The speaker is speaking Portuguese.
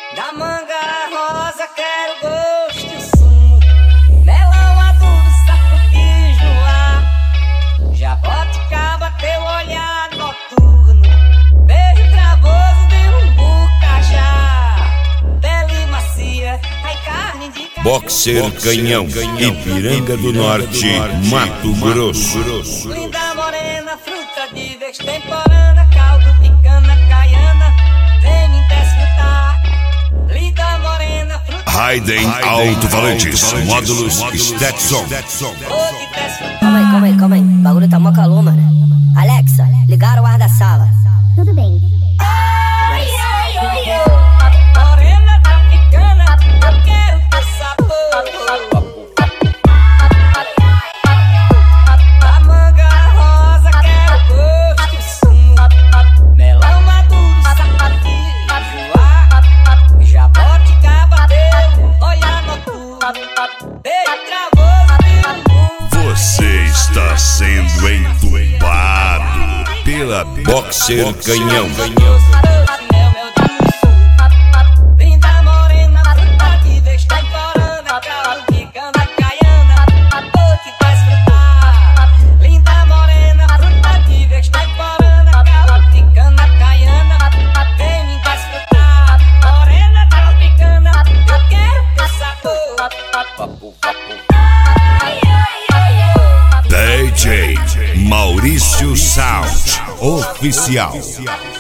Da manga rosa quero gosto e sumo, melão aduro, sapo de jaboticaba teu olhar noturno, beijo travoso de umbu cajá, pele macia, ai carne de caju. Boxer Canhão, Ipiranga do Norte, Mato Grosso. Linda morena, fruta de vez temporana, caldo de cana caiana, vem me desfrutar. Linda morena, fruta Raiden Alto-Falantes, módulos Stetson. Calma aí, o bagulho tá mó calor, mano. Alexa, ligaram o ar da sala. Tudo bem. morena africana, eu quero teu sabor. Da manga rosa quero gosto e sumo, melão maduro, sapatilho, jaboticaba teu olhar noturno, beijo travoso de umbu. Você está sendo entubado pela Boxer Canhão. Linda morena, fruta de vez temporana, caldo de cana caiana, vou te desfrutar. Linda morena, fruta de vez temporana, caldo de cana caiana, vem me desfrutar. Morena tropicana, eu quero teu sabor. DJ Maurício Sound Oficial.